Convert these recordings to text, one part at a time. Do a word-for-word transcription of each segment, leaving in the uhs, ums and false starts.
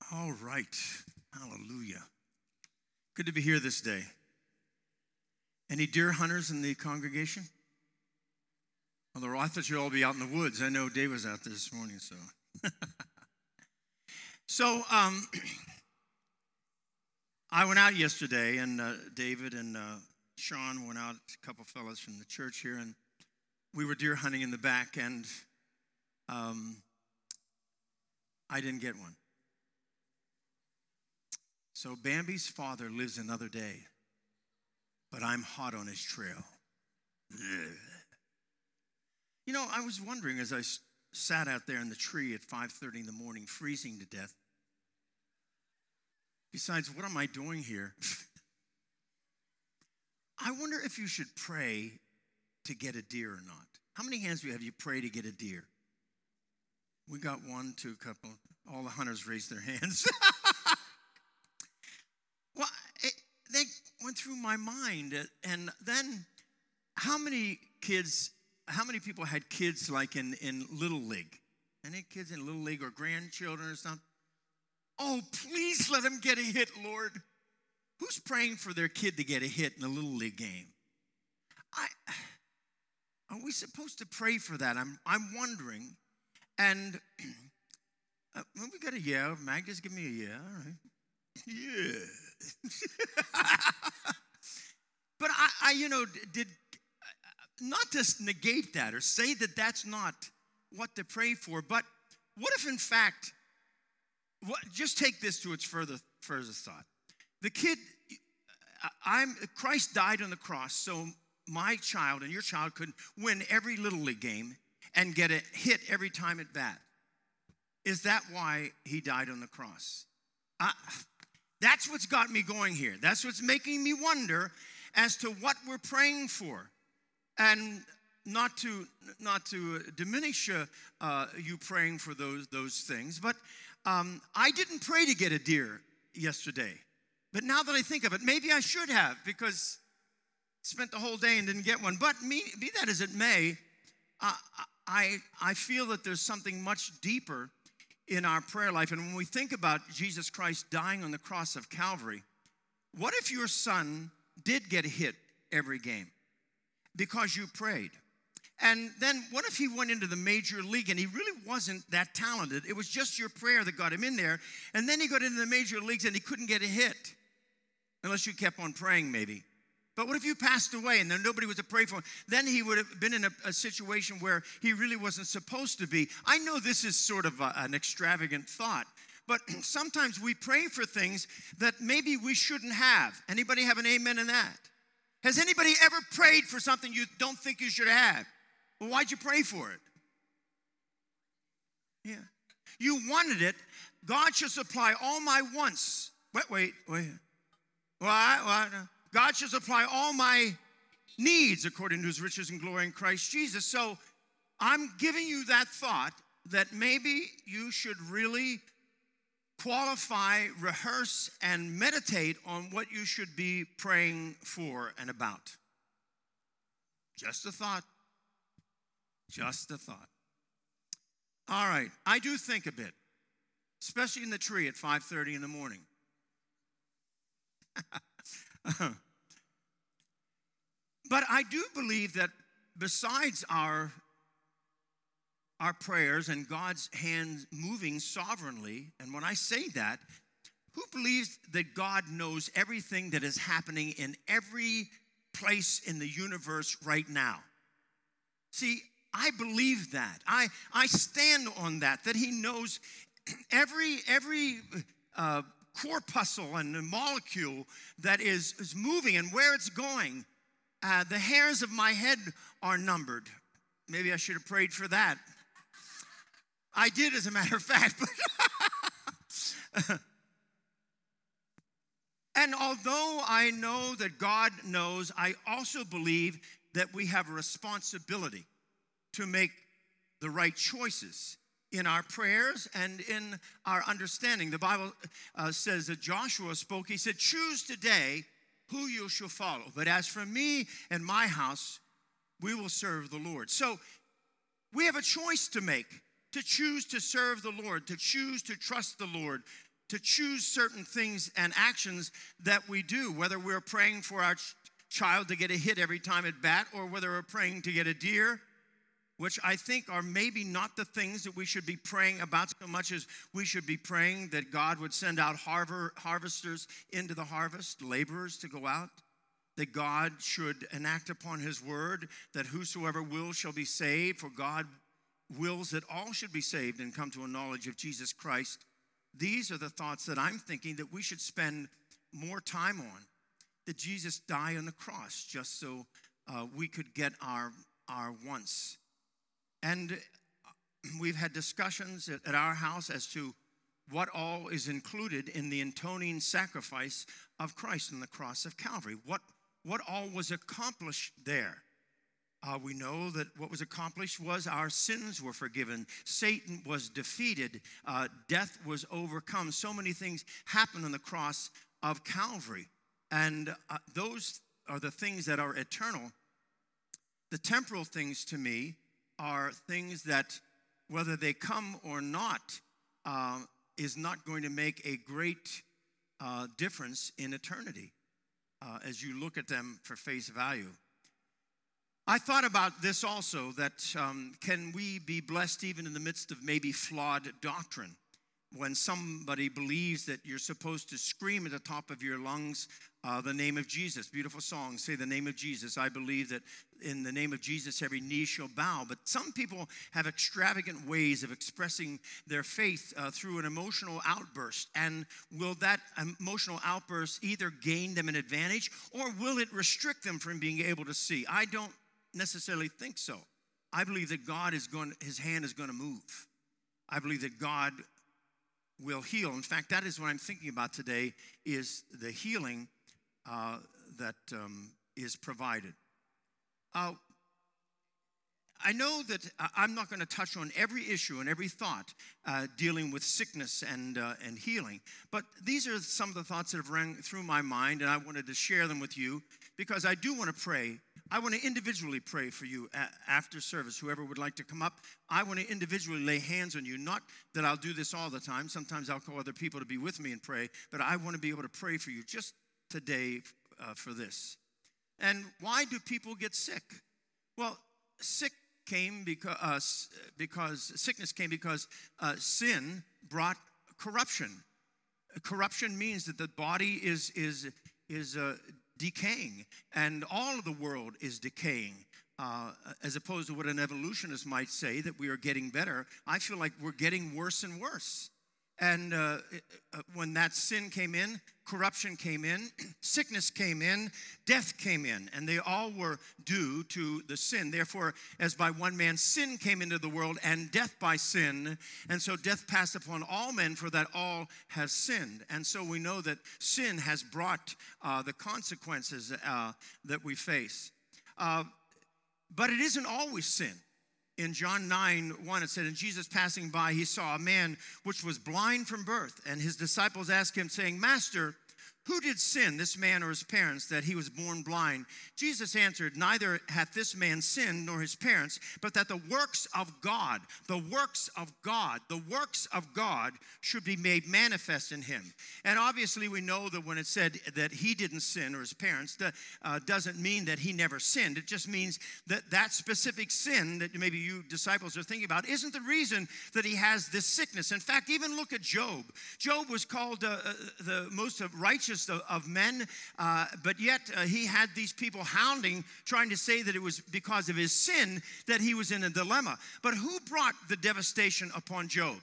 All right. Hallelujah. Good to be here this day. Any deer hunters in the congregation? Although I thought you'd all be out in the woods. I know Dave was out there this morning, so. so, um, I went out yesterday, and uh, David and uh, Sean went out, a couple fellows from the church here, and we were deer hunting in the back, and um, I didn't get one. So Bambi's father lives another day, but I'm hot on his trail. You know, I was wondering as I s- sat out there in the tree at five thirty in the morning, freezing to death. Besides, what am I doing here? I wonder if you should pray to get a deer or not. How many hands do you have you pray to get a deer? We got one, two, couple. All the hunters raised their hands. Well, it, they went through my mind. And then how many kids, how many people had kids like in, in Little League? Any kids in Little League or grandchildren or something? Oh, please let them get a hit, Lord. Who's praying for their kid to get a hit in a Little League game? I, are we supposed to pray for that? I'm, I'm wondering. And uh, well, we got a yeah. Mag, just give me a yeah. All right. Yeah. But I, I, you know, did not just negate that or say that that's not what to pray for, but what if in fact, what, just take this to its further further thought. The kid, I'm Christ died on the cross, so my child and your child could win every Little League game and get a hit every time at bat. Is that why he died on the cross? I, That's what's got me going here. That's what's making me wonder as to what we're praying for. And not to not to diminish uh, uh, you praying for those, those things, but um, I didn't pray to get a deer yesterday. But now that I think of it, maybe I should have, because I spent the whole day and didn't get one. But me, be that as it may, uh, I, I feel that there's something much deeper in our prayer life. And when we think about Jesus Christ dying on the cross of Calvary, what if your son did get a hit every game because you prayed? And then what if he went into the major league and he really wasn't that talented? It was just your prayer that got him in there. And then he got into the major leagues and he couldn't get a hit, unless you kept on praying maybe. But what if you passed away and then nobody was to pray for him? Then he would have been in a, a situation where he really wasn't supposed to be. I know this is sort of a, an extravagant thought, but sometimes we pray for things that maybe we shouldn't have. Anybody have an amen in that? Has anybody ever prayed for something you don't think you should have? Well, why'd you pray for it? Yeah. You wanted it. God shall supply all my wants. Wait, wait, wait. What? What? God shall supply all my needs according to his riches and glory in Christ Jesus. So I'm giving you that thought that maybe you should really qualify, rehearse, and meditate on what you should be praying for and about. Just a thought. Just a thought. All right. I do think a bit, especially in the tree at five thirty in the morning. But I do believe that besides our, our prayers and God's hand moving sovereignly, and when I say that, who believes that God knows everything that is happening in every place in the universe right now? See, I believe that. I, I stand on that, that he knows every, every uh, corpuscle and molecule that is, is moving and where it's going. Uh, the hairs of my head are numbered. Maybe I should have prayed for that. I did, as a matter of fact. But and although I know that God knows, I also believe that we have a responsibility to make the right choices in our prayers and in our understanding. The Bible uh, says that Joshua spoke. He said, choose today who you shall follow. But as for me and my house, we will serve the Lord. So we have a choice to make, to choose to serve the Lord, to choose to trust the Lord, to choose certain things and actions that we do, whether we're praying for our ch- child to get a hit every time at bat, or whether we're praying to get a deer, which I think are maybe not the things that we should be praying about so much as we should be praying that God would send out harver, harvesters into the harvest, laborers to go out, that God should enact upon his word, that whosoever will shall be saved, for God wills that all should be saved and come to a knowledge of Jesus Christ. These are the thoughts that I'm thinking that we should spend more time on, that Jesus died on the cross just so uh, we could get our, our wants. And we've had discussions at, at our house as to what all is included in the atoning sacrifice of Christ on the cross of Calvary. What, what all was accomplished there. Uh, we know that what was accomplished was our sins were forgiven. Satan was defeated. Uh, death was overcome. So many things happened on the cross of Calvary. And uh, those are the things that are eternal. The temporal things to me are things that, whether they come or not, uh, is not going to make a great uh, difference in eternity uh, as you look at them for face value. I thought about this also, that um, can we be blessed even in the midst of maybe flawed doctrine? When somebody believes that you're supposed to scream at the top of your lungs uh, the name of Jesus. Beautiful song, say the name of Jesus. I believe that in the name of Jesus every knee shall bow. But some people have extravagant ways of expressing their faith uh, through an emotional outburst. And will that emotional outburst either gain them an advantage, or will it restrict them from being able to see? I don't necessarily think so. I believe that God is going, his hand is going to move. I believe that God will heal. In fact, that is what I'm thinking about today, is the healing uh, that um, is provided. Uh, I know that I'm not going to touch on every issue and every thought uh, dealing with sickness and uh, and healing, but these are some of the thoughts that have rang through my mind, and I wanted to share them with you because I do want to pray. I want to individually pray for you a- after service. Whoever would like to come up, I want to individually lay hands on you. Not that I'll do this all the time. Sometimes I'll call other people to be with me and pray, but I want to be able to pray for you just today uh, for this. And why do people get sick? Well, sick came because, uh, because sickness came because uh, sin brought corruption. Corruption means that the body is is is uh, decaying, and all of the world is decaying. Uh, as opposed to what an evolutionist might say, that we are getting better. I feel like we're getting worse and worse. And uh, uh, when that sin came in, corruption came in, sickness came in, death came in, and they all were due to the sin. Therefore, as by one man sin came into the world, and death by sin, and so death passed upon all men, for that all have sinned. And so we know that sin has brought uh, the consequences uh, that we face. Uh, but it isn't always sin. In John nine one, it said, and Jesus passing by, he saw a man which was blind from birth. And his disciples asked him, saying, Master, who did sin, this man or his parents, that he was born blind? Jesus answered, neither hath this man sinned nor his parents, but that the works of God, the works of God, the works of God should be made manifest in him. And obviously we know that when it said that he didn't sin or his parents, that uh, doesn't mean that he never sinned. It just means that that specific sin that maybe you disciples are thinking about isn't the reason that he has this sickness. In fact, even look at Job. Job was called uh, the most righteous Of, of men, uh, but yet uh, he had these people hounding, trying to say that it was because of his sin that he was in a dilemma. But who brought the devastation upon Job?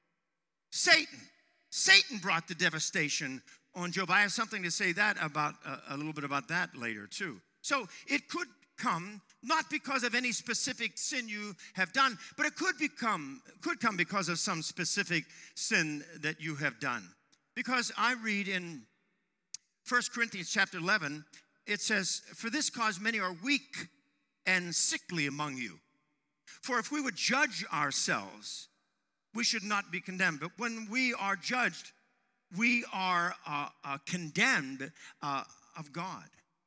Satan. Satan brought the devastation on Job. I have something to say that about uh, a little bit about that later too. So it could come not because of any specific sin you have done, but it could become could come because of some specific sin that you have done. Because I read in First Corinthians chapter eleven, it says, for this cause many are weak and sickly among you. For if we would judge ourselves, we should not be condemned. But when we are judged, we are uh, uh, condemned uh, of God.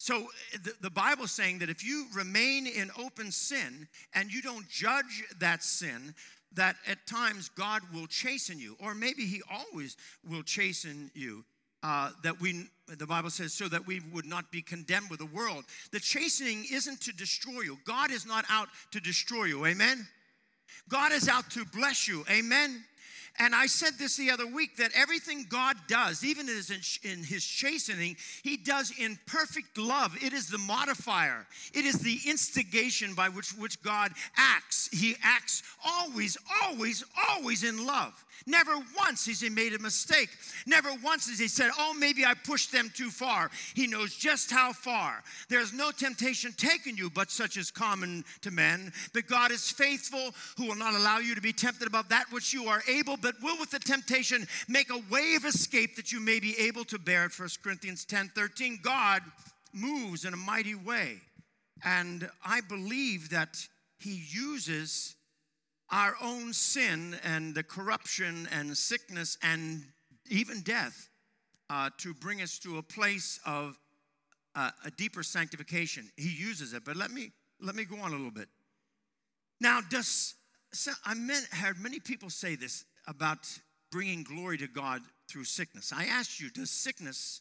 So the, the Bible's saying that if you remain in open sin and you don't judge that sin, that at times God will chasten you, or maybe he always will chasten you. Uh, that we, the Bible says, so that we would not be condemned with the world. The chastening isn't to destroy you. God is not out to destroy you, amen? God is out to bless you, amen? And I said this the other week, that everything God does, even in his chastening, he does in perfect love. It is the modifier. It is the instigation by which, which God acts. He acts always, always, always in love. Never once has he made a mistake. Never once has he said, oh, maybe I pushed them too far. He knows just how far. There's no temptation taken you, but such is common to men. But God is faithful, who will not allow you to be tempted above that which you are able, but will with the temptation make a way of escape that you may be able to bear it. First Corinthians ten thirteen. God moves in a mighty way. And I believe that he uses our own sin and the corruption and sickness and even death uh, to bring us to a place of uh, a deeper sanctification. He uses it. But let me let me go on a little bit. Now, does so I meant, heard many people say this about bringing glory to God through sickness. I asked you, does sickness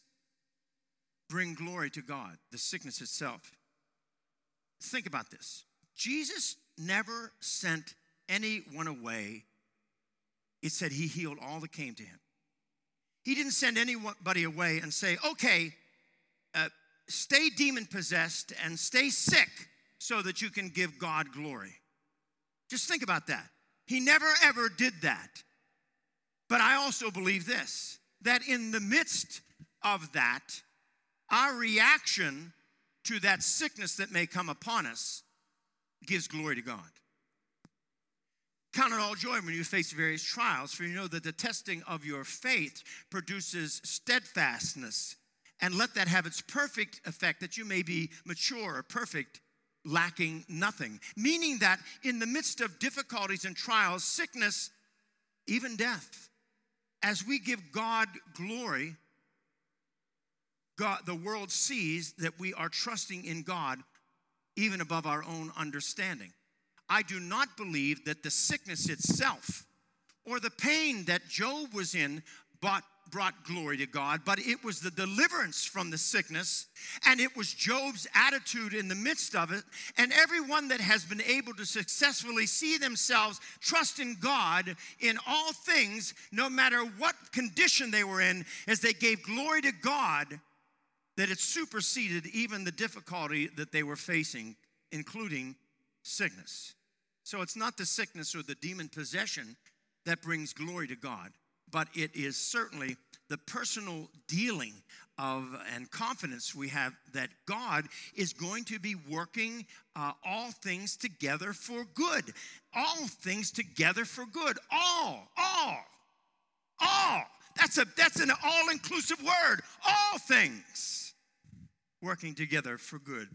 bring glory to God? The sickness itself. Think about this. Jesus never sent anyone away. It said he healed all that came to him. He didn't send anybody away and say, okay, uh, stay demon-possessed and stay sick so that you can give God glory. Just think about that. He never, ever did that. But I also believe this, that in the midst of that, our reaction to that sickness that may come upon us gives glory to God. Count it all joy when you face various trials, for you know that the testing of your faith produces steadfastness. And let that have its perfect effect, that you may be mature or perfect, lacking nothing. Meaning that in the midst of difficulties and trials, sickness, even death, as we give God glory, God, the world sees that we are trusting in God even above our own understanding. I do not believe that the sickness itself or the pain that Job was in brought, brought glory to God, but it was the deliverance from the sickness, and it was Job's attitude in the midst of it. And everyone that has been able to successfully see themselves trust in God in all things, no matter what condition they were in, as they gave glory to God, that it superseded even the difficulty that they were facing, including sickness. So it's not the sickness or the demon possession that brings glory to God, but it is certainly the personal dealing of and confidence we have that God is going to be working uh, all things together for good. All things together for good. All, all, all. That's a that's an all-inclusive word. All things working together for good.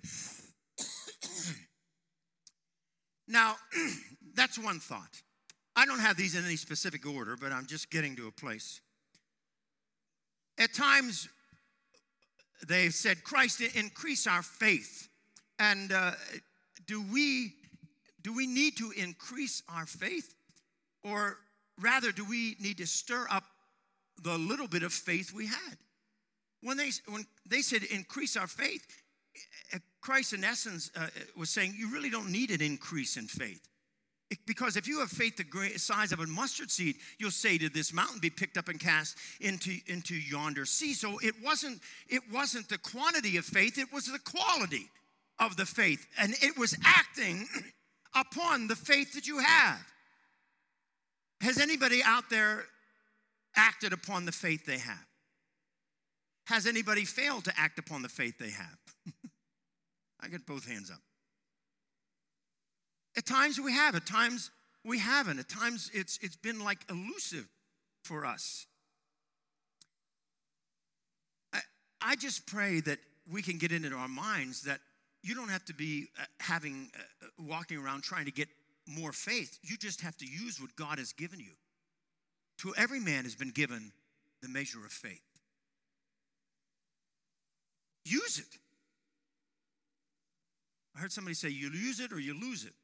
Now, that's one thought. I don't have these in any specific order, but I'm just getting to a place. At times, they've said, Christ, increase our faith. And uh, do we do we need to increase our faith? Or rather, do we need to stir up the little bit of faith we had? When they, when they said increase our faith, Christ, in essence, uh, was saying you really don't need an increase in faith. It, because if you have faith the size of a mustard seed, you'll say to this mountain, be picked up and cast into, into yonder sea. So it wasn't, it wasn't the quantity of faith, it was the quality of the faith. And it was acting upon the faith that you have. Has anybody out there acted upon the faith they have? Has anybody failed to act upon the faith they have? I get both hands up. At times we have, at times we haven't. At times it's it's been like elusive for us. I, I just pray that we can get into our minds that you don't have to be uh, having, uh, walking around trying to get more faith. You just have to use what God has given you. To every man has been given the measure of faith. Use it. I heard somebody say, you use it or you lose it.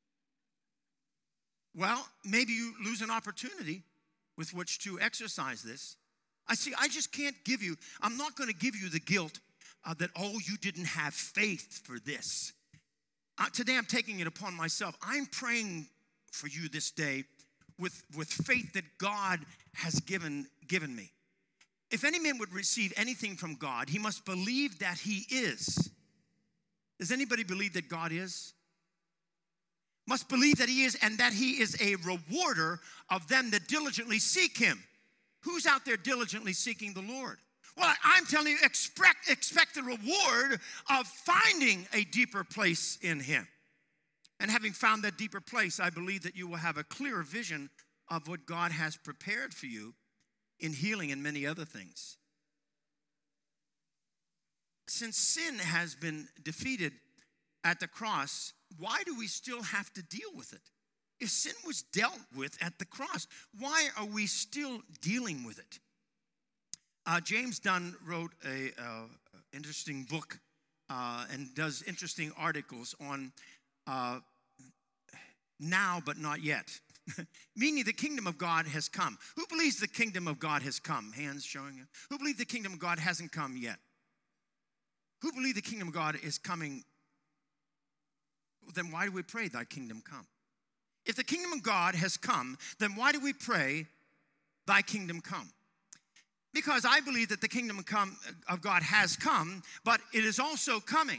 Well, maybe you lose an opportunity with which to exercise this. I see, I just can't give you, I'm not going to give you the guilt uh, that, oh, you didn't have faith for this. Uh, today I'm taking it upon myself. I'm praying for you this day with, with faith that God has given, given me. If any man would receive anything from God, he must believe that he is. Does anybody believe that God is? Must believe that he is, and that he is a rewarder of them that diligently seek him. Who's out there diligently seeking the Lord? Well, I'm telling you, expect, expect the reward of finding a deeper place in him. And having found that deeper place, I believe that you will have a clearer vision of what God has prepared for you in healing and many other things. Since sin has been defeated at the cross, why do we still have to deal with it? If sin was dealt with at the cross, why are we still dealing with it? Uh, James Dunn wrote an uh, interesting book uh, and does interesting articles on uh, now but not yet. Meaning the kingdom of God has come. Who believes the kingdom of God has come? Hands showing you. Who believes the kingdom of God hasn't come yet? Who believes the kingdom of God is coming? Then why do we pray, thy kingdom come? If the kingdom of God has come, then why do we pray, thy kingdom come? Because I believe that the kingdom of, come, of God has come, but it is also coming.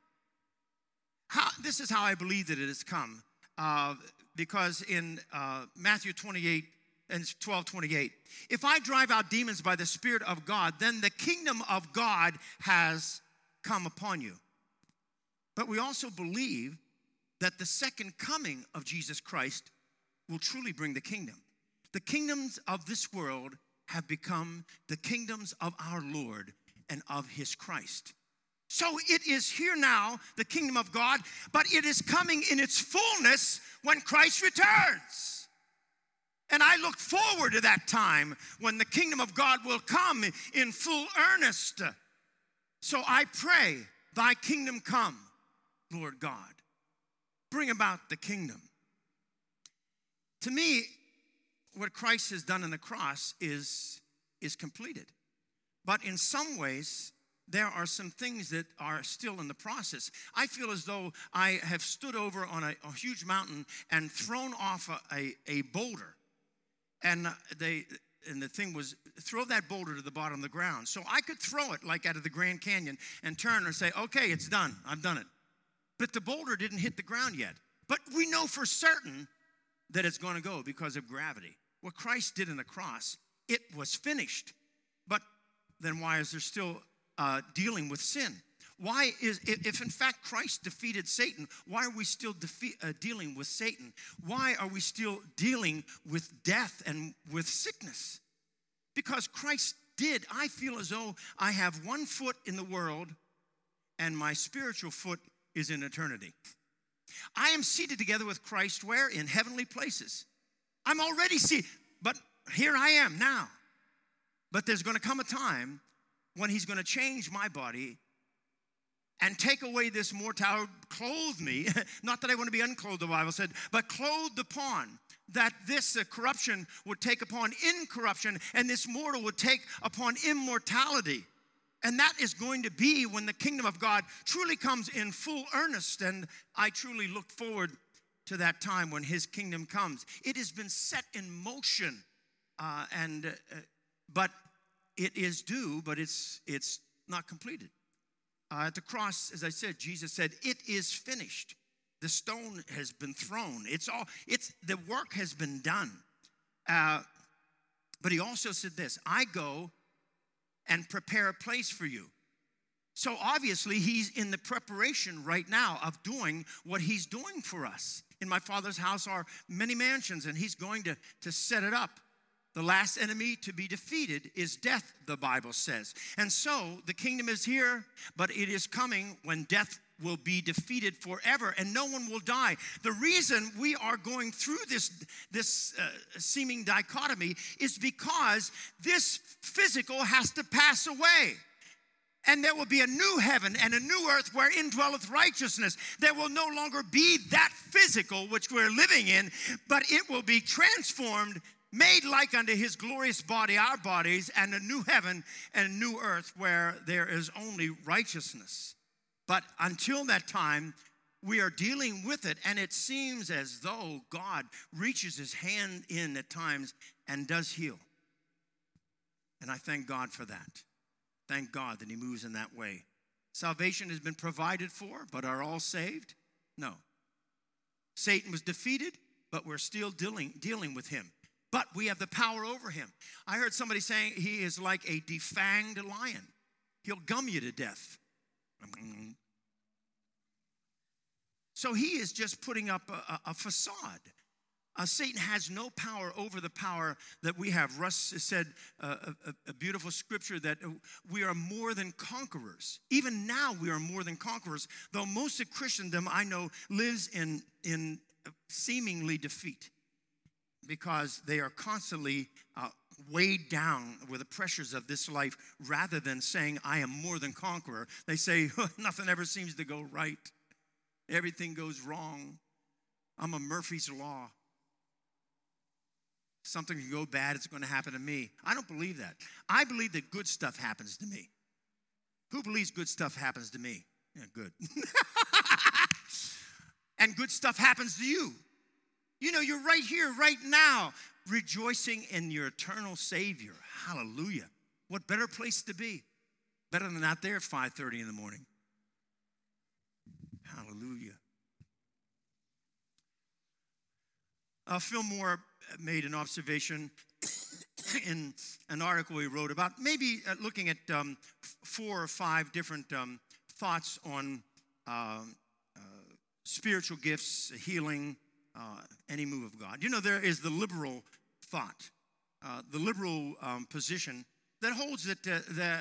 How, this is how I believe that it has come. Uh, because in uh, Matthew twenty-eight and twelve twenty-eight, if I drive out demons by the Spirit of God, then the kingdom of God has come upon you. But we also believe that the second coming of Jesus Christ will truly bring the kingdom. The kingdoms of this world have become the kingdoms of our Lord and of his Christ. So it is here now, the kingdom of God, but it is coming in its fullness when Christ returns. And I look forward to that time when the kingdom of God will come in full earnest. So I pray, thy kingdom come, Lord God. Bring about the kingdom. To me, what Christ has done on the cross is, is completed. But in some ways, there are some things that are still in the process. I feel as though I have stood over on a, a huge mountain and thrown off a, a, a boulder. And they and the thing was, throw that boulder to the bottom of the ground. So I could throw it like out of the Grand Canyon and turn and say, okay, it's done. I've done it. But the boulder didn't hit the ground yet. But we know for certain that it's going to go because of gravity. What Christ did on the cross, it was finished. But then why is there still uh, dealing with sin? Why is, if in fact Christ defeated Satan, why are we still defeat, uh, dealing with Satan? Why are we still dealing with death and with sickness? Because Christ did. I feel as though I have one foot in the world and my spiritual foot is in eternity. I am seated together with Christ where? In heavenly places. I'm already seated, but here I am now. But there's going to come a time when he's going to change my body and take away this mortality, clothe me. Not that I want to be unclothed, the Bible said, but clothed upon, that this uh, corruption would take upon incorruption, and this mortal would take upon immortality. And that is going to be when the kingdom of God truly comes in full earnest. And I truly look forward to that time when his kingdom comes. It has been set in motion, uh, and uh, but it is due, but it's it's not completed. Uh, at the cross, as I said, Jesus said, "It is finished." The stone has been thrown. It's all. It's the work has been done. Uh, but he also said this: "I go and prepare a place for you." So obviously, he's in the preparation right now of doing what he's doing for us. In my Father's house are many mansions, and he's going to, to set it up. The last enemy to be defeated is death, the Bible says. And so the kingdom is here, but it is coming when death will be defeated forever and no one will die. The reason we are going through this, this uh, seeming dichotomy is because this physical has to pass away. And there will be a new heaven and a new earth wherein dwelleth righteousness. There will no longer be that physical which we're living in, but it will be transformed, made like unto his glorious body, our bodies, and a new heaven and a new earth where there is only righteousness. But until that time, we are dealing with it, and it seems as though God reaches his hand in at times and does heal. And I thank God for that. Thank God that he moves in that way. Salvation has been provided for, but are all saved? No. Satan was defeated, but we're still dealing, dealing with him. But we have the power over him. I heard somebody saying he is like a defanged lion. He'll gum you to death. So he is just putting up a, a, a facade. Uh, Satan has no power over the power that we have. Russ said uh, a, a beautiful scripture that we are more than conquerors. Even now we are more than conquerors, though most of Christendom I know lives in, in seemingly defeat because they are constantly uh, weighed down with the pressures of this life rather than saying, I am more than conqueror. They say, nothing ever seems to go right. Everything goes wrong. I'm a Murphy's Law. Something can go bad, it's going to happen to me. I don't believe that. I believe that good stuff happens to me. Who believes good stuff happens to me? Yeah, good. And good stuff happens to you. You know, you're right here, right now, rejoicing in your eternal Savior. Hallelujah. What better place to be? Better than out there at five thirty in the morning. Hallelujah. Uh, Phil Moore made an observation in an article he wrote about maybe uh, looking at um, f- four or five different um, thoughts on uh, uh, spiritual gifts, healing, uh, any move of God. You know, there is the liberal thought, uh, the liberal um, position that holds that uh, the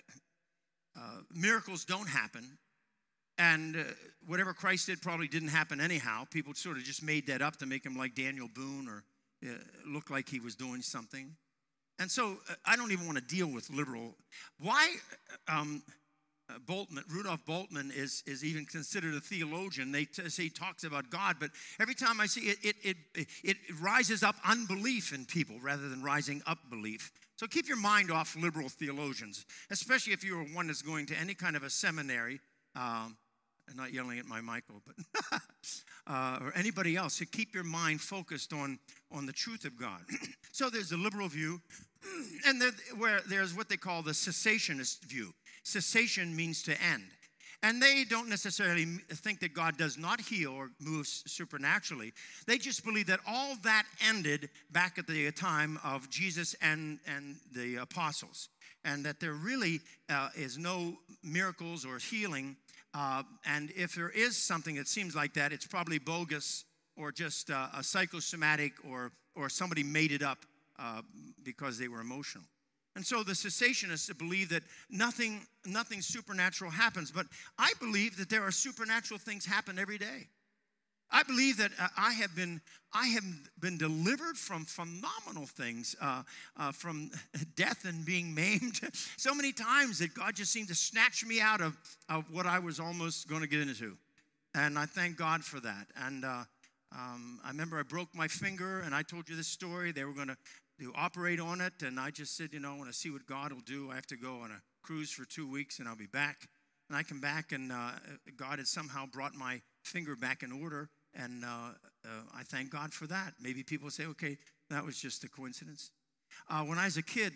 uh, miracles don't happen. And uh, whatever Christ did probably didn't happen anyhow. People sort of just made that up to make him like Daniel Boone or uh, look like he was doing something. And so uh, I don't even want to deal with liberal. Why um, uh, Boltman, Rudolph Boltman is, is even considered a theologian. They t- say he talks about God, but every time I see it, it, it, it, it rises up unbelief in people rather than rising up belief. So keep your mind off liberal theologians, especially if you're one that's going to any kind of a seminary. Um, I'm not yelling at my Michael, but uh, or anybody else. So keep your mind focused on, on the truth of God. So there's the liberal view, and there, where there's what they call the cessationist view. Cessation means to end. And they don't necessarily think that God does not heal or moves supernaturally. They just believe that all that ended back at the time of Jesus and, and the apostles. And that there really uh, is no miracles or healing. Uh, and if there is something that seems like that, it's probably bogus or just uh, a psychosomatic or, or somebody made it up uh, because they were emotional. And so the cessationists believe that nothing, nothing supernatural happens. But I believe that there are supernatural things happen every day. I believe that uh, I have been I have been delivered from phenomenal things, uh, uh, from death and being maimed so many times that God just seemed to snatch me out of, of what I was almost going to get into. And I thank God for that. And uh, um, I remember I broke my finger, and I told you this story. They were going to to operate on it, and I just said, you know, I want to see what God will do. I have to go on a cruise for two weeks, and I'll be back. And I come back, and uh, God had somehow brought my finger back in order, and uh, uh, I thank God for that. Maybe people say, okay, that was just a coincidence. Uh, when I was a kid,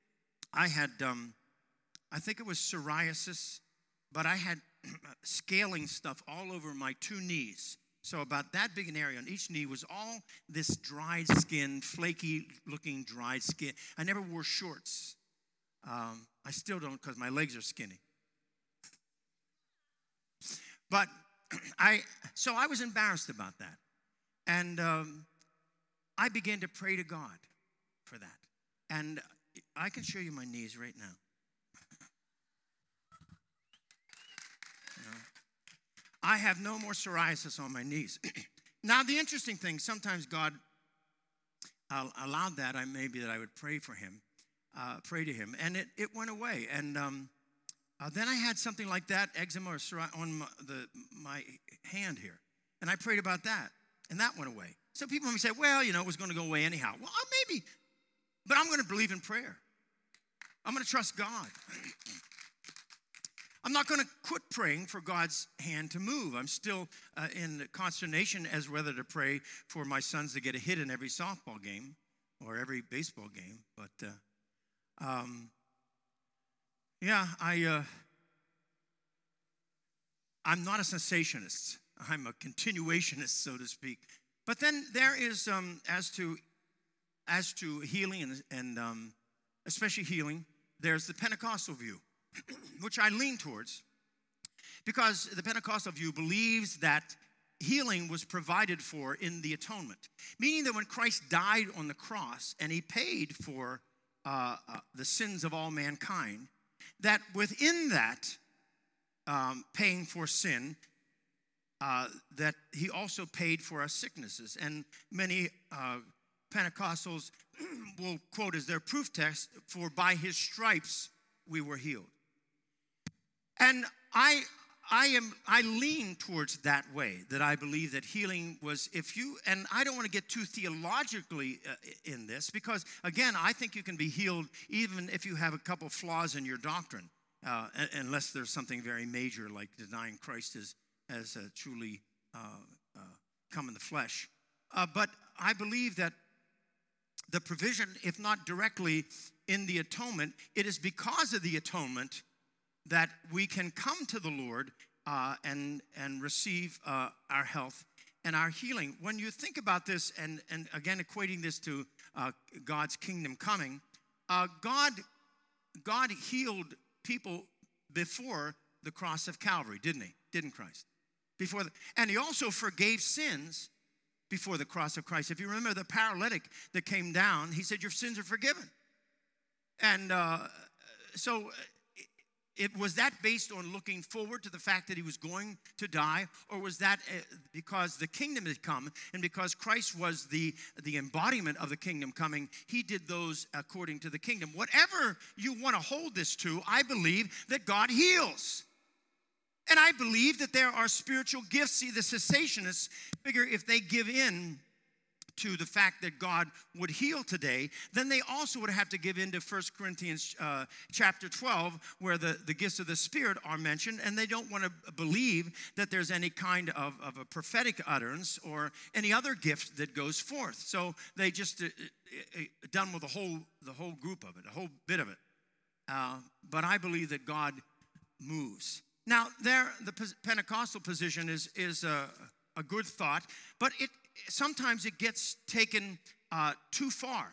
I had, um, I think it was psoriasis, but I had scaling stuff all over my two knees. So about that big an area on each knee was all this dried skin, flaky-looking dried skin. I never wore shorts. Um, I still don't because my legs are skinny. But I, so I was embarrassed about that. And um, I began to pray to God for that. And I can show you my knees right now. You know? I have no more psoriasis on my knees. Now, the interesting thing, sometimes God uh, allowed that, I maybe that I would pray for him, uh, pray to him, and it, it went away. And um, Uh, then I had something like that, eczema or psori- on my, the, my hand here. And I prayed about that, and that went away. So people may say, well, you know, it was going to go away anyhow. Well, maybe, but I'm going to believe in prayer. I'm going to trust God. I'm not going to quit praying for God's hand to move. I'm still uh, in consternation as whether to pray for my sons to get a hit in every softball game or every baseball game. But, uh, um, yeah, I, uh, I'm not a cessationist. I'm a continuationist, so to speak. But then there is, um, as to as to healing and, and um, especially healing, there's the Pentecostal view, which I lean towards, because the Pentecostal view believes that healing was provided for in the atonement, meaning that when Christ died on the cross and he paid for uh, uh, the sins of all mankind, that within that um, paying for sin, uh, that he also paid for our sicknesses. And many uh, Pentecostals will quote as their proof text, for by his stripes we were healed. And I I am I lean towards that way, that I believe that healing was, if you, and I don't want to get too theologically uh, in this, because again, I think you can be healed even if you have a couple flaws in your doctrine, uh, unless there's something very major like denying Christ as, as uh, truly uh, uh, come in the flesh. Uh, but I believe that the provision, if not directly in the atonement, it is because of the atonement that we can come to the Lord uh, and and receive uh, our health and our healing. When you think about this, and, and again equating this to uh, God's kingdom coming, uh, God God healed people before the cross of Calvary, didn't he? Didn't Christ? Before the, and he also forgave sins before the cross of Christ. If you remember the paralytic that came down, he said, your sins are forgiven. And uh, so it was that based on looking forward to the fact that he was going to die, or was that because the kingdom had come, and because Christ was the, the embodiment of the kingdom coming, he did those according to the kingdom? Whatever you want to hold this to, I believe that God heals. And I believe that there are spiritual gifts. See, the cessationists figure if they give in to the fact that God would heal today, then they also would have to give in to First Corinthians uh, chapter twelve, where the, the gifts of the Spirit are mentioned, and they don't want to believe that there's any kind of, of a prophetic utterance or any other gift that goes forth. So they just uh, uh, done with the whole, the whole group of it, a whole bit of it. Uh, but I believe that God moves. Now, there, the Pentecostal position is, is a, a good thought, but it sometimes it gets taken uh, too far.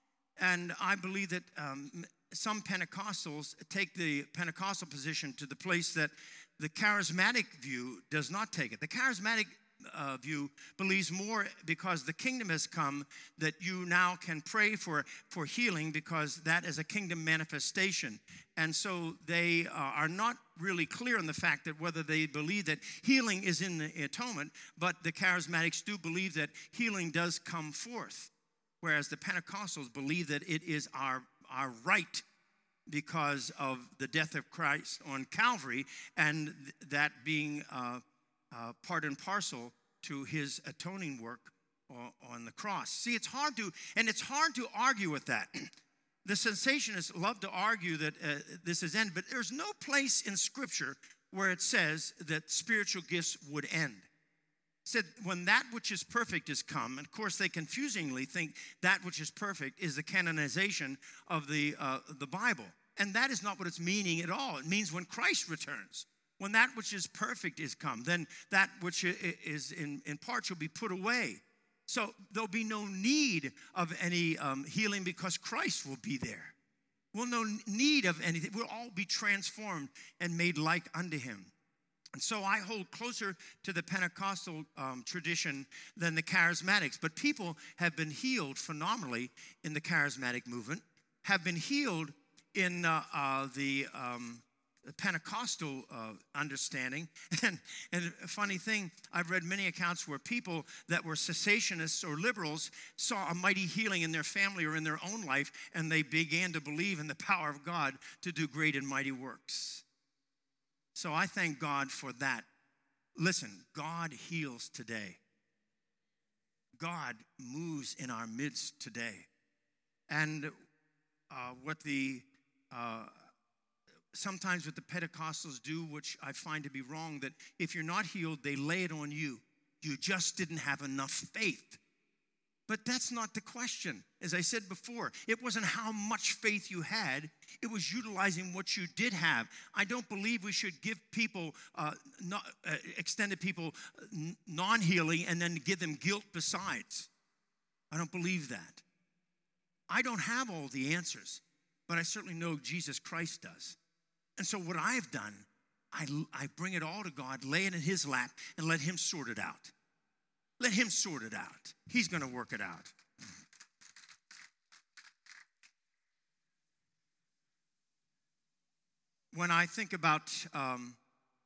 And I believe that um, some Pentecostals take the Pentecostal position to the place that the charismatic view does not take it. The charismatic uh, view believes more because the kingdom has come, that you now can pray for, for healing, because that is a kingdom manifestation. And so they uh, are not really clear on the fact that whether they believe that healing is in the atonement, but the charismatics do believe that healing does come forth, whereas the Pentecostals believe that it is our, our right because of the death of Christ on Calvary, and th- that being uh, uh, part and parcel to his atoning work on, on the cross. See, it's hard to, and it's hard to argue with that. The cessationists love to argue that uh, this is end, but there's no place in Scripture where it says that spiritual gifts would end. It said when that which is perfect is come, and of course they confusingly think that which is perfect is the canonization of the uh, the Bible, and that is not what it's meaning at all. It means when Christ returns, when that which is perfect is come, then that which is in, in part shall be put away. So there'll be no need of any um, healing because Christ will be there. We'll no need of anything. We'll all be transformed and made like unto him. And so I hold closer to the Pentecostal um, tradition than the charismatics. But people have been healed phenomenally in the charismatic movement, have been healed in uh, uh, the... Um, The Pentecostal uh, understanding. And, and a funny thing, I've read many accounts where people that were cessationists or liberals saw a mighty healing in their family or in their own life, and they began to believe in the power of God to do great and mighty works. So I thank God for that. Listen, God heals today. God moves in our midst today. And uh, what the, uh, sometimes what the Pentecostals do, which I find to be wrong, that if you're not healed, they lay it on you. You just didn't have enough faith. But that's not the question. As I said before, it wasn't how much faith you had. It was utilizing what you did have. I don't believe we should give people, uh, not, uh, extended people n- non-healing and then give them guilt besides. I don't believe that. I don't have all the answers, but I certainly know Jesus Christ does. And so what I've done, I, I bring it all to God, lay it in his lap, and let him sort it out. Let him sort it out. He's going to work it out. When I think about um,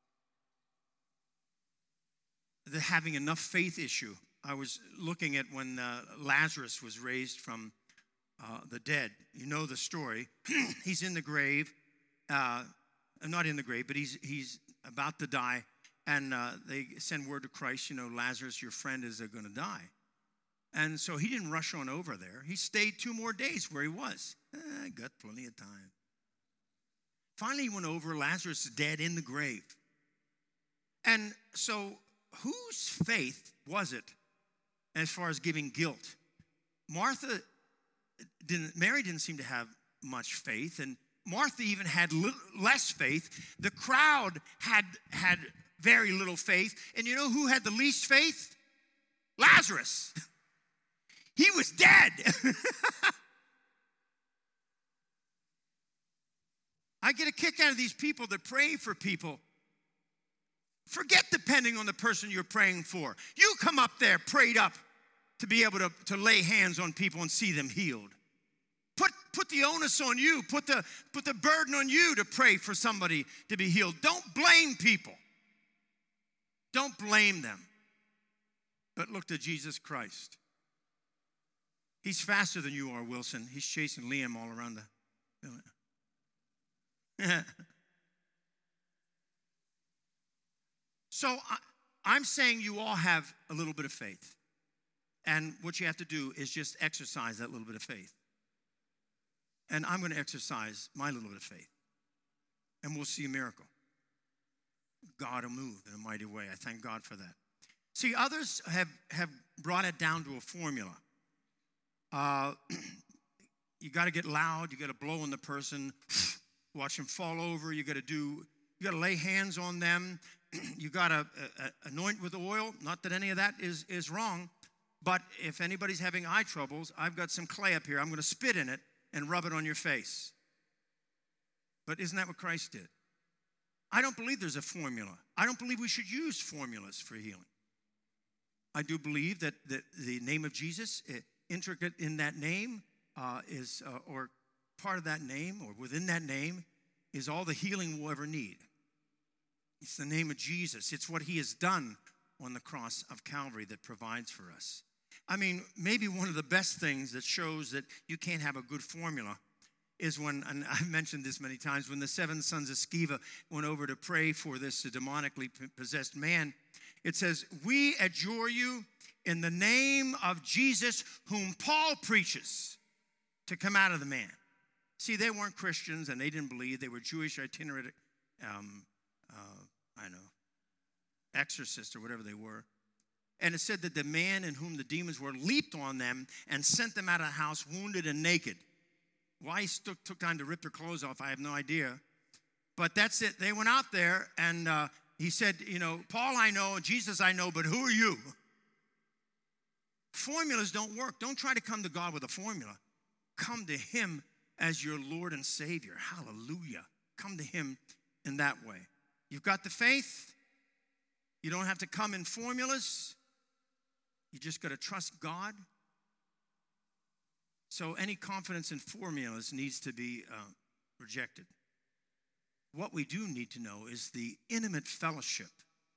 the having enough faith issue, I was looking at when uh, Lazarus was raised from uh, the dead. You know the story. He's in the grave. Uh, not in the grave, but he's he's about to die. And uh, they send word to Christ, you know, Lazarus, your friend, is going to die. And so he didn't rush on over there. He stayed two more days where he was. Eh, got plenty of time. Finally, he went over. Lazarus is dead in the grave. And so whose faith was it as far as giving guilt? Martha didn't, Mary didn't seem to have much faith. And Martha even had little, less faith. The crowd had had very little faith. And you know who had the least faith? Lazarus. He was dead. I get a kick out of these people that pray for people. Forget depending on the person you're praying for. You come up there prayed up to be able to, to lay hands on people and see them healed. Put, put the onus on you. Put the, put the burden on you to pray for somebody to be healed. Don't blame people. Don't blame them. But look to Jesus Christ. He's faster than you are, Wilson. He's chasing Liam all around the building. So I, I'm saying you all have a little bit of faith. And what you have to do is just exercise that little bit of faith. And I'm going to exercise my little bit of faith. And we'll see a miracle. God will move in a mighty way. I thank God for that. See, others have, have brought it down to a formula. Uh, you got to get loud. You got to blow on the person. Watch them fall over. You got to do, you got to lay hands on them. You got to uh, anoint with oil. Not that any of that is, is wrong. But if anybody's having eye troubles, I've got some clay up here. I'm going to spit in it and rub it on your face. But isn't that what Christ did? I don't believe there's a formula. I don't believe we should use formulas for healing. I do believe that the, the name of Jesus, uh, intricate in that name, uh, is uh, or part of that name, or within that name, is all the healing we'll ever need. It's the name of Jesus. It's what he has done on the cross of Calvary that provides for us. I mean, maybe one of the best things that shows that you can't have a good formula is when, and I've mentioned this many times, when the seven sons of Sceva went over to pray for this demonically possessed man, it says, "We adjure you in the name of Jesus, whom Paul preaches, to come out of the man." See, they weren't Christians and they didn't believe. They were Jewish itinerant, um, uh, I know, exorcists or whatever they were. And it said that the man in whom the demons were leaped on them and sent them out of the house wounded and naked. Why he took, took time to rip their clothes off, I have no idea. But that's it. They went out there and uh, he said, you know, Paul I know, and Jesus I know, but who are you? Formulas don't work. Don't try to come to God with a formula. Come to him as your Lord and Savior. Hallelujah. Come to him in that way. You've got the faith. You don't have to come in formulas. You just got to trust God. So any confidence in formulas needs to be uh, rejected. What we do need to know is the intimate fellowship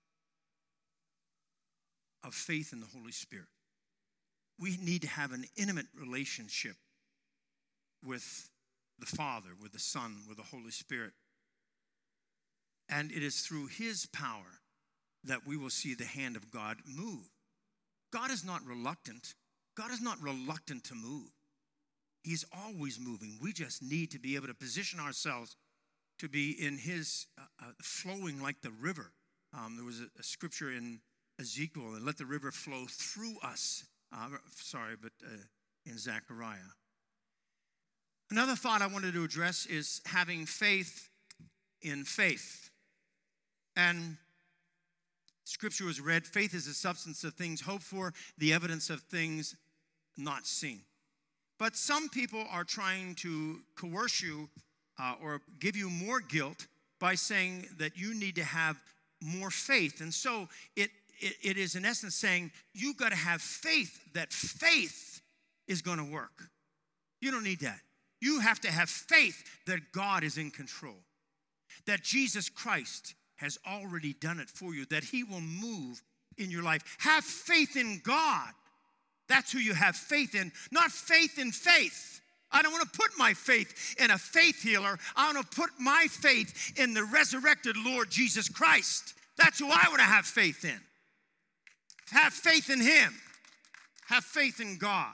of faith in the Holy Spirit. We need to have an intimate relationship with the Father, with the Son, with the Holy Spirit. And it is through his power that we will see the hand of God move. God is not reluctant. God is not reluctant to move. He's always moving. We just need to be able to position ourselves to be in his uh, uh, flowing like the river. Um, there was a, a scripture in Ezekiel, and let the river flow through us. Uh, sorry, but uh, in Zechariah. Another thought I wanted to address is having faith in faith. And scripture was read, faith is the substance of things hoped for, the evidence of things not seen. But some people are trying to coerce you uh, or give you more guilt by saying that you need to have more faith. And so it, it, it is in essence saying you've got to have faith that faith is going to work. You don't need that. You have to have faith that God is in control, that Jesus Christ has already done it for you, that he will move in your life. Have faith in God. That's who you have faith in, not faith in faith. I don't want to put my faith in a faith healer. I want to put my faith in the resurrected Lord Jesus Christ. That's who I want to have faith in. Have faith in him. Have faith in God.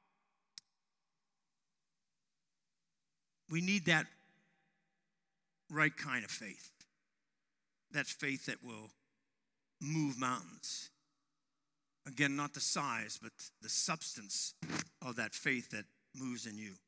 We need that right kind of faith. That's faith that will move mountains. Again, not the size, but the substance of that faith that moves in you.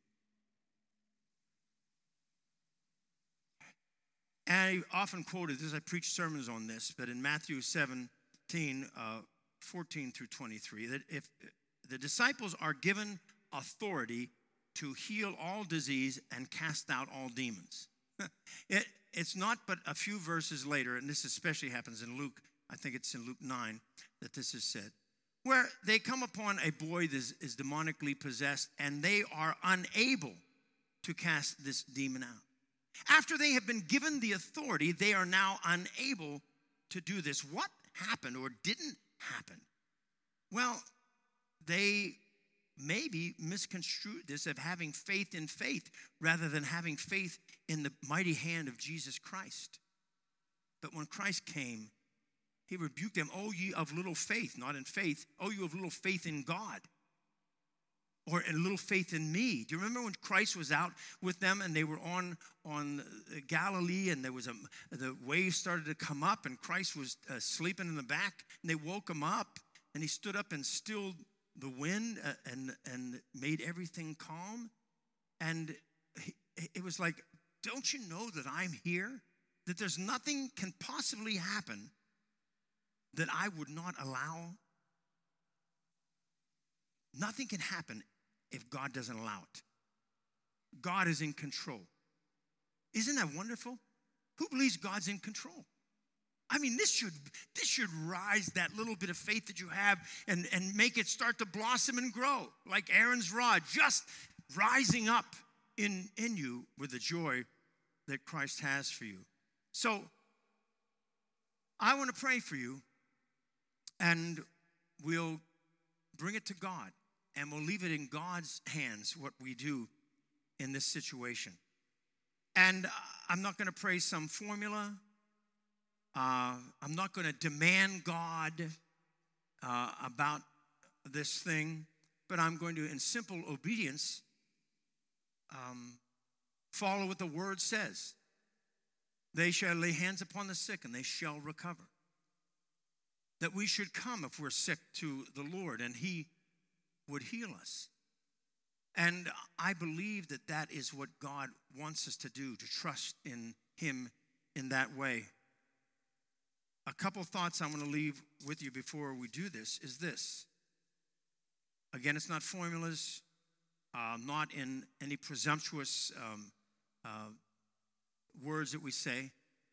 And I often quoted this, I preach sermons on this, but in Matthew seventeen, uh, fourteen through twenty-three, that if the disciples are given authority to heal all disease and cast out all demons. it, it's not but a few verses later, and this especially happens in Luke, I think it's in Luke nine, that this is said, where they come upon a boy that is, is demonically possessed, and they are unable to cast this demon out. After they have been given the authority, they are now unable to do this. What happened or didn't happen? Well, they maybe misconstrued this of having faith in faith rather than having faith in the mighty hand of Jesus Christ. But when Christ came, he rebuked them, "O ye of little faith," not in faith, "O you of little faith in God," or in little faith in me. Do you remember when Christ was out with them and they were on, on Galilee, and there was a, the waves started to come up, and Christ was uh, sleeping in the back, and they woke him up, and he stood up and stilled the wind uh, and, and made everything calm. And he, it was like, don't you know that I'm here? That there's nothing can possibly happen that I would not allow. Nothing can happen if God doesn't allow it. God is in control. Isn't that wonderful? Who believes God's in control? I mean, this should this should rise that little bit of faith that you have and, and make it start to blossom and grow like Aaron's rod, just rising up in, in you with the joy that Christ has for you. So I want to pray for you, and we'll bring it to God, and we'll leave it in God's hands what we do in this situation. And I'm not going to pray some formula. Uh, I'm not going to demand God uh, about this thing, but I'm going to, in simple obedience, um, follow what the word says. They shall lay hands upon the sick, and they shall recover. That we should come if we're sick to the Lord, and he would heal us. And I believe that that is what God wants us to do, to trust in him in that way. A couple thoughts I want to leave with you before we do this is this. Again, it's not formulas, uh, not in any presumptuous um, uh, words that we say,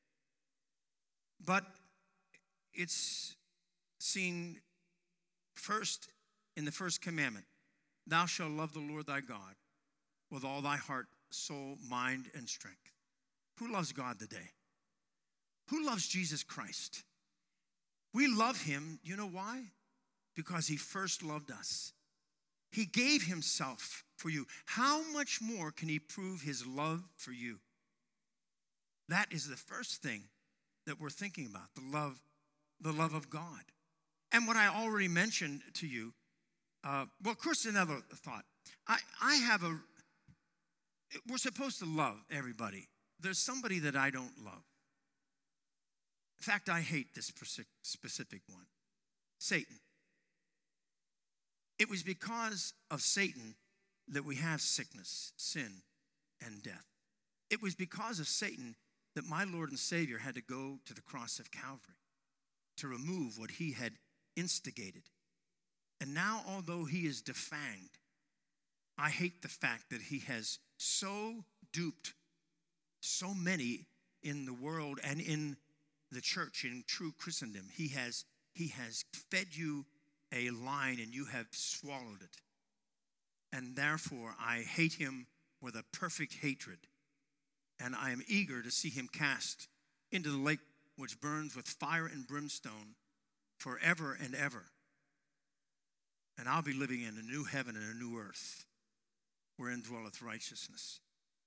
but it's seen first in the first commandment. Thou shalt love the Lord thy God with all thy heart, soul, mind, and strength. Who loves God today? Who loves Jesus Christ? We love him, you know why? Because he first loved us. He gave himself for you. How much more can he prove his love for you? That is the first thing that we're thinking about, the love, the love of God. And what I already mentioned to you, uh, well, of course, another thought. I, I have a, we're supposed to love everybody. There's somebody that I don't love. In fact, I hate this specific one, Satan. It was because of Satan that we have sickness, sin, and death. It was because of Satan that my Lord and Savior had to go to the cross of Calvary to remove what he had instigated. And now, although he is defanged, I hate the fact that he has so duped so many in the world and in the church, in true Christendom. He has, he has fed you a line and you have swallowed it. And therefore, I hate him with a perfect hatred. And I am eager to see him cast into the lake which burns with fire and brimstone forever and ever. And I'll be living in a new heaven and a new earth wherein dwelleth righteousness.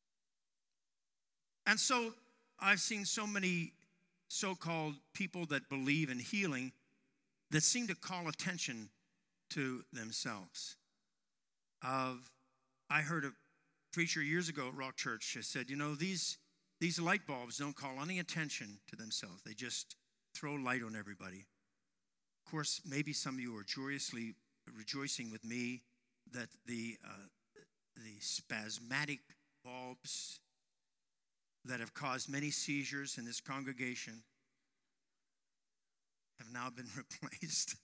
And so I've seen so many so-called people that believe in healing that seem to call attention to themselves. Of, I heard a preacher years ago at Rock Church said, you know, these, these light bulbs don't call any attention to themselves. They just throw light on everybody. Of course, maybe some of you are joyously rejoicing with me that the, uh, the spasmatic bulbs that have caused many seizures in this congregation have now been replaced.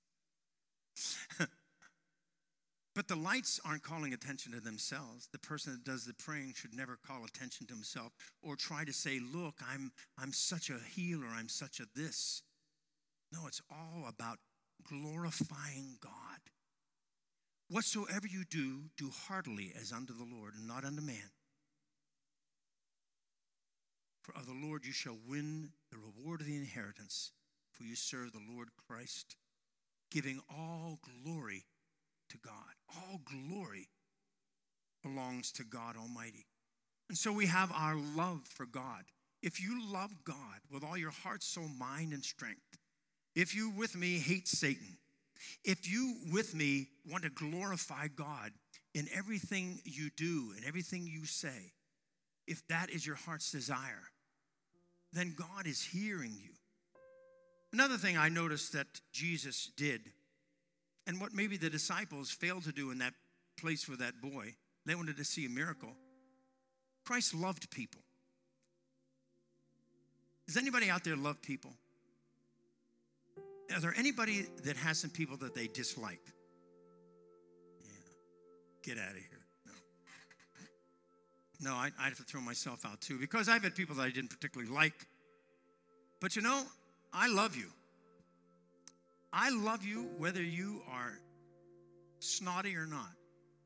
But the lights aren't calling attention to themselves. The person that does the praying should never call attention to himself or try to say, look, I'm, I'm such a healer, I'm such a this. No, it's all about glorifying God. Whatsoever you do, do heartily as unto the Lord and not unto man. For of the Lord you shall win the reward of the inheritance, for you serve the Lord Christ, giving all glory to God. All glory belongs to God Almighty. And so we have our love for God. If you love God with all your heart, soul, mind, and strength, if you with me hate Satan, if you with me want to glorify God in everything you do and everything you say, if that is your heart's desire, then God is hearing you. Another thing I noticed that Jesus did, and what maybe the disciples failed to do in that place with that boy, they wanted to see a miracle. Christ loved people. Does anybody out there love people? Are there anybody that has some people that they dislike? Yeah. Get out of here. No. No, I, I have to throw myself out too, because I've had people that I didn't particularly like. But you know, I love you. I love you whether you are snotty or not.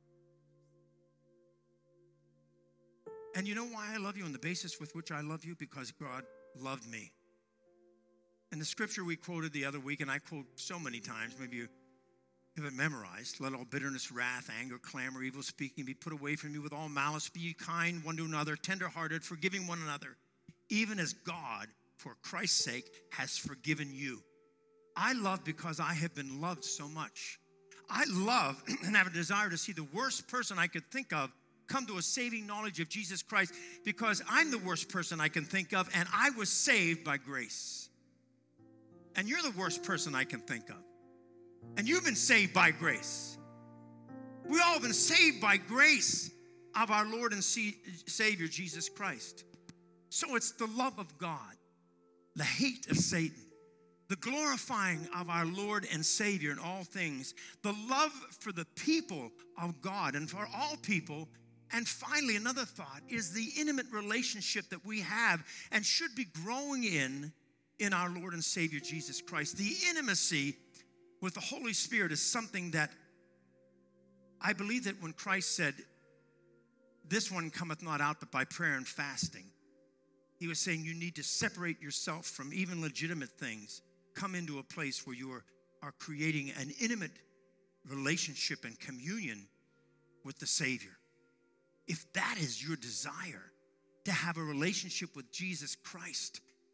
And you know why I love you on the basis with which I love you? Because God loved me. And the scripture we quoted the other week, and I quote so many times, maybe you have it memorized. Let all bitterness, wrath, anger, clamor, evil speaking be put away from you with all malice. Be ye kind one to another, tenderhearted, forgiving one another, even as God, for Christ's sake, has forgiven you. I love because I have been loved so much. I love and have a desire to see the worst person I could think of come to a saving knowledge of Jesus Christ, because I'm the worst person I can think of, and I was saved by grace. And you're the worst person I can think of. And you've been saved by grace. We all have been saved by grace of our Lord and Savior, Jesus Christ. So it's the love of God, the hate of Satan, the glorifying of our Lord and Savior in all things, the love for the people of God and for all people. And finally, another thought is the intimate relationship that we have and should be growing in in our Lord and Savior, Jesus Christ. The intimacy with the Holy Spirit is something that I believe that when Christ said, this one cometh not out but by prayer and fasting, he was saying you need to separate yourself from even legitimate things. Come into a place where you are, are creating an intimate relationship and communion with the Savior. If that is your desire, to have a relationship with Jesus Christ,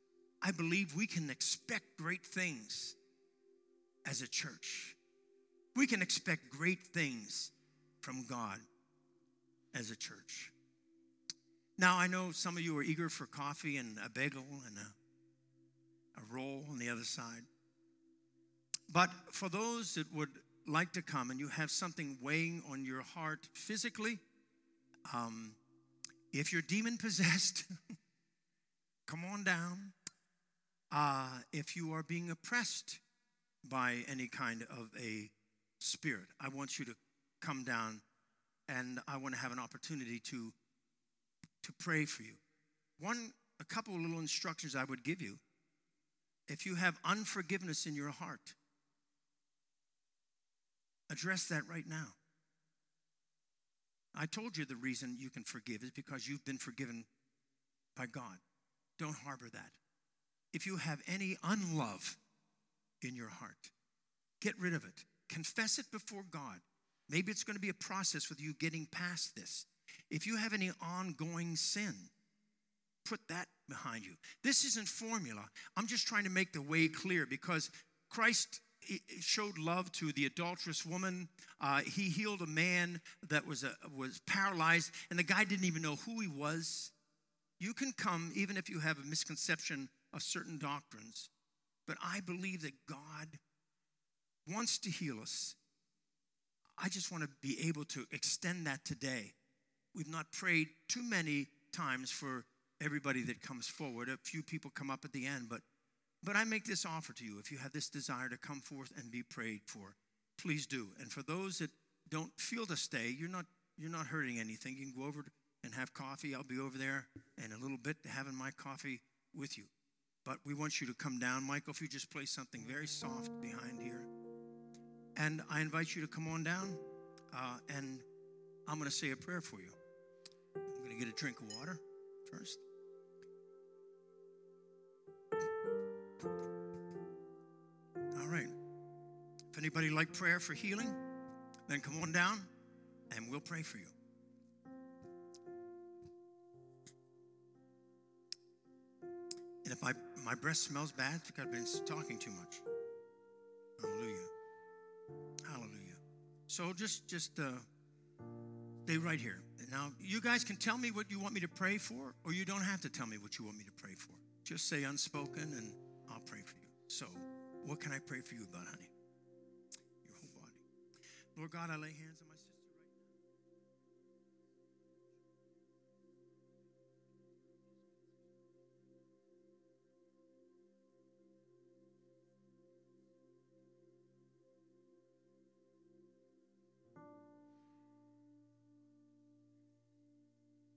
I believe we can expect great things as a church. We can expect great things from God as a church. Now, I know some of you are eager for coffee and a bagel and a, a roll on the other side. But for those that would like to come and you have something weighing on your heart physically, um, if you're demon-possessed, come on down. Uh, if you are being oppressed by any kind of a spirit, I want you to come down, and I want to have an opportunity to, to pray for you. One, a couple of little instructions I would give you. If you have unforgiveness in your heart, address that right now. I told you the reason you can forgive is because you've been forgiven by God. Don't harbor that. If you have any unlove in your heart, get rid of it. Confess it before God. Maybe it's going to be a process with you getting past this. If you have any ongoing sin, put that behind you. This isn't formula. I'm just trying to make the way clear because Christ showed love to the adulterous woman. Uh, he healed a man that was, a, was paralyzed, and the guy didn't even know who he was. You can come even if you have a misconception of certain doctrines, but I believe that God wants to heal us. I just want to be able to extend that today. We've not prayed too many times for everybody that comes forward. A few people come up at the end, but But I make this offer to you. If you have this desire to come forth and be prayed for, please do. And for those that don't feel to stay, you're not you're not hurting anything. You can go over and have coffee. I'll be over there in a little bit having my coffee with you. But we want you to come down. Michael, if you just play something very soft behind here. And I invite you to come on down, uh, and I'm going to say a prayer for you. I'm going to get a drink of water first. All right. If anybody like prayer for healing, then come on down and we'll pray for you. And if my, my breath smells bad, it's because I've been talking too much. Hallelujah. Hallelujah. So just, just uh, stay right here. And now, you guys can tell me what you want me to pray for, or you don't have to tell me what you want me to pray for. Just say unspoken, and I'll pray for you. So, what can I pray for you about, honey? Your whole body. Lord God, I lay hands on my